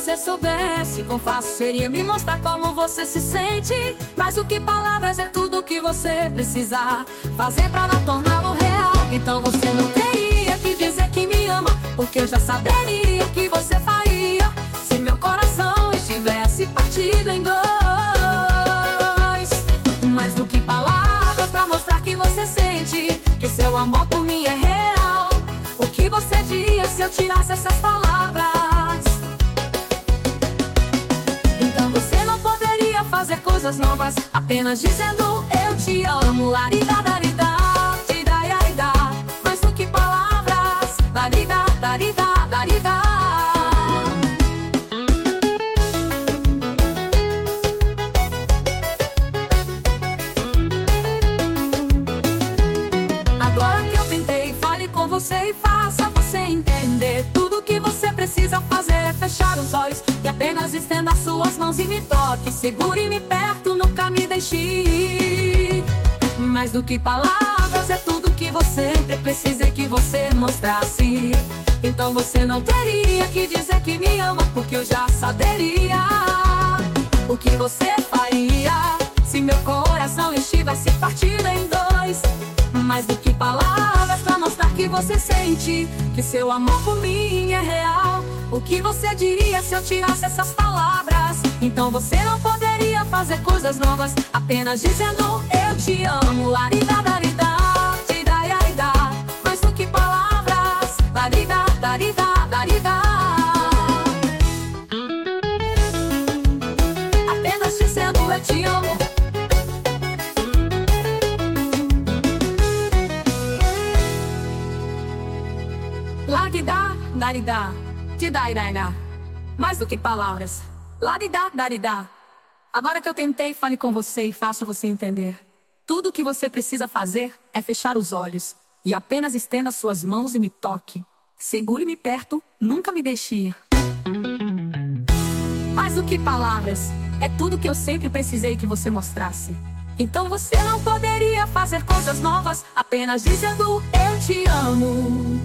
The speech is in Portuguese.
você soubesse quão fácil seria me mostrar como você se sente. Mais do que palavras, é tudo que você precisa fazer pra não torná-lo real. Então você não teria que dizer que me ama, porque eu já saberia o que você faria se meu coração estivesse partido em dois. Mais do que palavras pra mostrar que você sente que seu amor por mim é real. O que você diria se eu tirasse essas palavras? Então você não poderia fazer coisas novas apenas dizendo eu te amo. Larida, darida, tida, yaida. Mais do que palavras, darida, darida, darida. Agora que eu tentei, fale com você e faça você entender. Tudo que você precisa fazer é fechar os olhos e apenas estenda suas mãos e me toque. Segure-me perto, nunca me deixe ir. Mais do que palavras, é tudo que você sempre precisei que você mostrasse. Então você não teria que dizer que me ama, porque eu já saberia o que você faria se meu coração estivesse partido em dois. Mais do que palavras pra mostrar que você sente que seu amor por mim é real. O que você diria se eu tirasse essas palavras? Então você não poderia fazer coisas novas apenas dizendo eu te amo. Larida, darida, tida, yaida. Mais do que palavras, darida, darida, darida. Apenas dizendo eu te amo. Ladida, darida, tida, iraina. Mais do que palavras. Ladida, darida. Agora que eu tentei, fale com você e faça você entender. Tudo o que você precisa fazer é fechar os olhos e apenas estenda suas mãos e me toque. Segure-me perto, nunca me deixe ir. Mais do que palavras, é tudo que eu sempre precisei que você mostrasse. Então você não poderia fazer coisas novas apenas dizendo eu te amo.